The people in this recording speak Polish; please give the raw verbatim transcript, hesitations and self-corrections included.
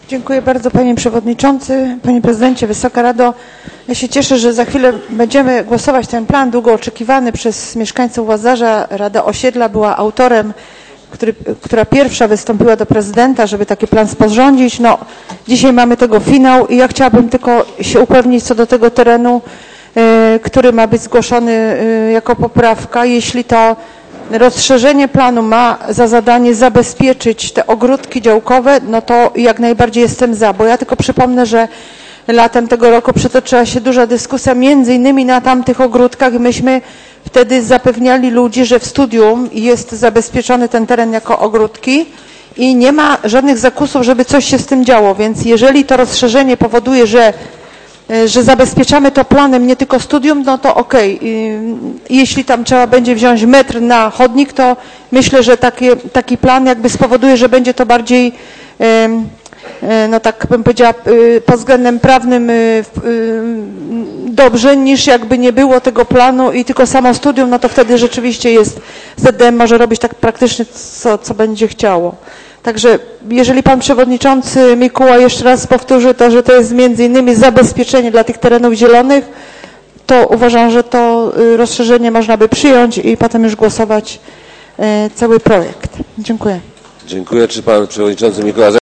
Dziękuję bardzo Panie Przewodniczący, Panie Prezydencie, Wysoka Rado. Ja się cieszę, że za chwilę będziemy głosować ten plan długo oczekiwany przez mieszkańców Łazarza. Rada Osiedla była autorem, który, która pierwsza wystąpiła do prezydenta, żeby taki plan sporządzić. No, dzisiaj mamy tego finał i ja chciałabym tylko się upewnić co do tego terenu, y, który ma być zgłoszony y, jako poprawka. Jeśli to rozszerzenie planu ma za zadanie zabezpieczyć te ogródki działkowe, no to jak najbardziej jestem za, bo ja tylko przypomnę, że latem tego roku przetoczyła się duża dyskusja między innymi na tamtych ogródkach i myśmy wtedy zapewniali ludzi, że w studium jest zabezpieczony ten teren jako ogródki i nie ma żadnych zakusów, żeby coś się z tym działo, więc jeżeli to rozszerzenie powoduje, że że zabezpieczamy to planem, nie tylko studium, no to okej. Okay. Jeśli tam trzeba będzie wziąć metr na chodnik, to myślę, że taki, taki plan jakby spowoduje, że będzie to bardziej, no tak bym powiedziała, pod względem prawnym dobrze, niż jakby nie było tego planu i tylko samo studium, no to wtedy rzeczywiście jest, Z D M może robić tak praktycznie, co, co będzie chciało. Także jeżeli Pan Przewodniczący Mikuła jeszcze raz powtórzy to, że to jest między innymi zabezpieczenie dla tych terenów zielonych, to uważam, że to rozszerzenie można by przyjąć i potem już głosować cały projekt. Dziękuję. Dziękuję. Czy Pan Przewodniczący Mikuła